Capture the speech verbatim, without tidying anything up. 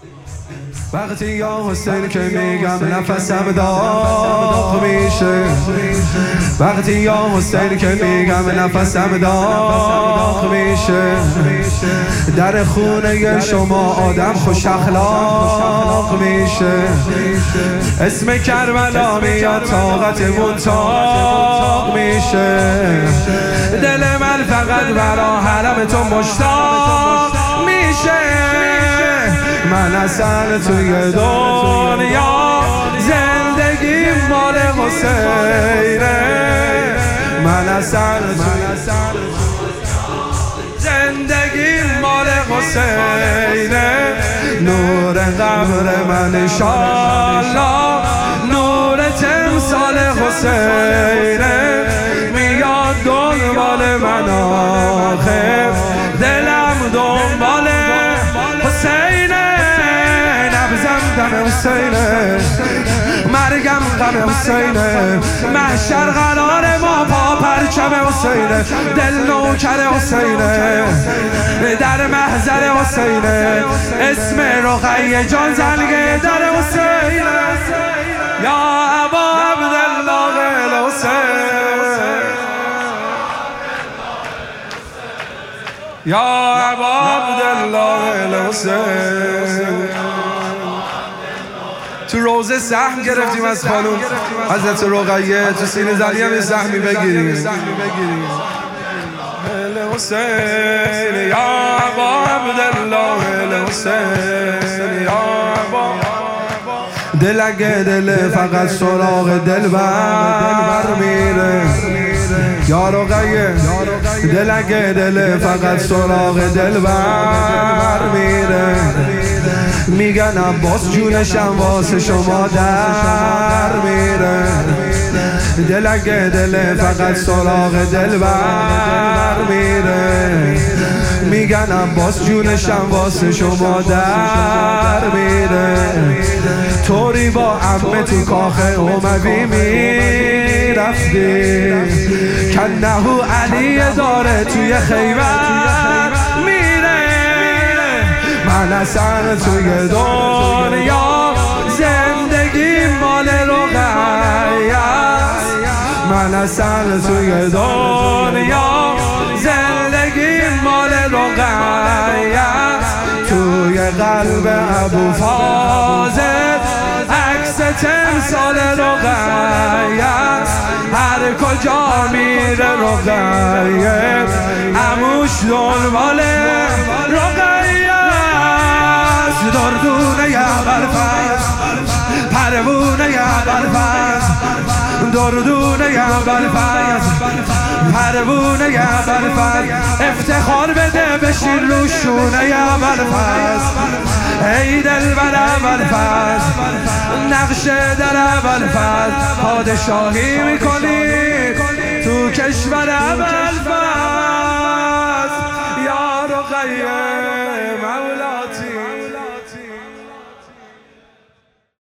وقتی یا حسین که میگم نفسم داغ میشه، وقتی یا حسین که میگم نفسم داغ میشه. در خونه شما آدم خوش اخلاق میشه. اسم کربلا میاد طاقتمون تاق میشه. دل من فقط برا حرم تو مشتاق میشه. من اصلا توی دنیا زندگی مال حسینه. من اصلا زندگی مال حسینه. نور قبر من انشالله نور تمثال حسینه. میاد دنبال من آخه دلم دنبال حسینه. دم حسینه، مرگم غم حسینه. محشر قرار ما پا پرچم حسینه. دل نوکر حسینه، در محضر حسینه. اسم رقیه جان زنگه در حسینه. یا ابا عبدالله الحسین، یا ابا عبدالله الحسین. تو روزه سهم گرفتیم از خانوم حضرت رقیه، تو سینه زنی هم یه سهمی بگیریم. الحسین یا ابا عبدالله الحسین، یا ابا. دل اگه دل فقط سراغ دلبر میره. یا رقیه دل اگه دل فقط سراغ دلبر میره. میگن عباس جونشم واسه شما در میره. دل اگه دل فقط سراغ دلبر میره. میگن عباس جونشم واسه شما در میره. طوری با عمه تو کاخ اموی میرفتی، کنهو علی داره توی خیبر میره. من اصلا توی دنیا زندگی مال رقیه. من اصلا توی دنیا زندگی مال رقیه. توی قلب ابو فاضل عکس تمثال رقیه. هر کجا میره رقیه عموش دنبال رقیه. دردونه ابوالفضل، پروونه ابوالفضل. دردونه ابوالفضل، پروونه ابوالفضل. افتخار بده بشین رو شونه ابوالفضل. ای دلبر ابوالفضل، نقش در ابوالفضل. پادشاهی میکنی تو کشور ابوالفضل.